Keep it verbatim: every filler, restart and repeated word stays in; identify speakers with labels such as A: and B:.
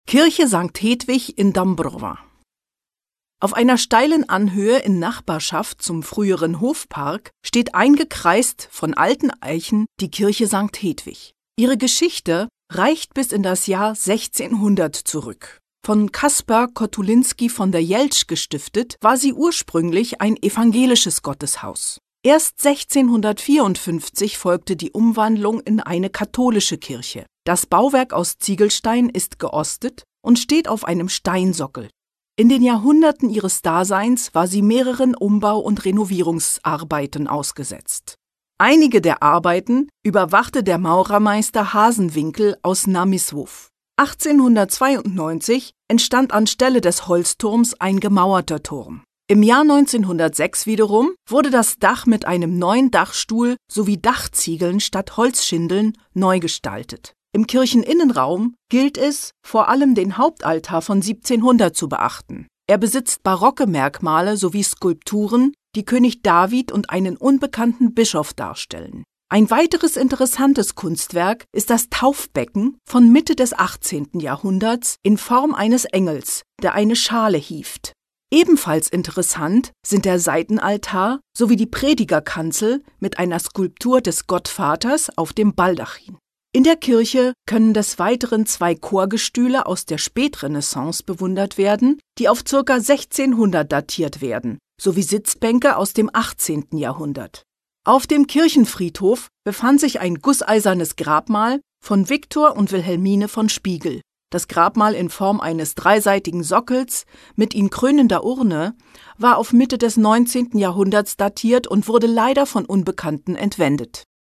A: Kirche Sankt Hedwig in Dąbrowa. Auf einer steilen Anhöhe in Nachbarschaft zum früheren Hofpark steht eingekreist von alten Eichen die Kirche Sankt Hedwig. Ihre Geschichte reicht bis in das Jahr sechzehnhundert zurück. Von Kaspar Kotulinski von der Jeltsch gestiftet, war sie ursprünglich ein evangelisches Gotteshaus. Erst sechzehnhundertvierundfünfzig folgte die Umwandlung in eine katholische Kirche. Das Bauwerk aus Ziegelstein ist geostet und steht auf einem Steinsockel. In den Jahrhunderten ihres Daseins war sie mehreren Umbau- und Renovierungsarbeiten ausgesetzt. Einige der Arbeiten überwachte der Maurermeister Hasenwinkel aus Namysłów. achtzehnhundertzweiundneunzig entstand anstelle des Holzturms ein gemauerter Turm. Im Jahr neunzehnhundertsechs wiederum wurde das Dach mit einem neuen Dachstuhl sowie Dachziegeln statt Holzschindeln neu gestaltet. Im Kircheninnenraum gilt es, vor allem den Hauptaltar von siebzehnhundert zu beachten. Er besitzt barocke Merkmale sowie Skulpturen, die König David und einen unbekannten Bischof darstellen. Ein weiteres interessantes Kunstwerk ist das Taufbecken von Mitte des achtzehnten Jahrhunderts in Form eines Engels, der eine Schale hieft. Ebenfalls interessant sind der Seitenaltar sowie die Predigerkanzel mit einer Skulptur des Gottvaters auf dem Baldachin. In der Kirche können des Weiteren zwei Chorgestühle aus der Spätrenaissance bewundert werden, die auf ca. sechzehnhundert datiert werden, sowie Sitzbänke aus dem achtzehnten Jahrhundert. Auf dem Kirchenfriedhof befand sich ein gusseisernes Grabmal von Viktor und Wilhelmine von Spiegel. Das Grabmal in Form eines dreiseitigen Sockels mit ihn krönender Urne war auf Mitte des neunzehnten Jahrhunderts datiert und wurde leider von Unbekannten entwendet.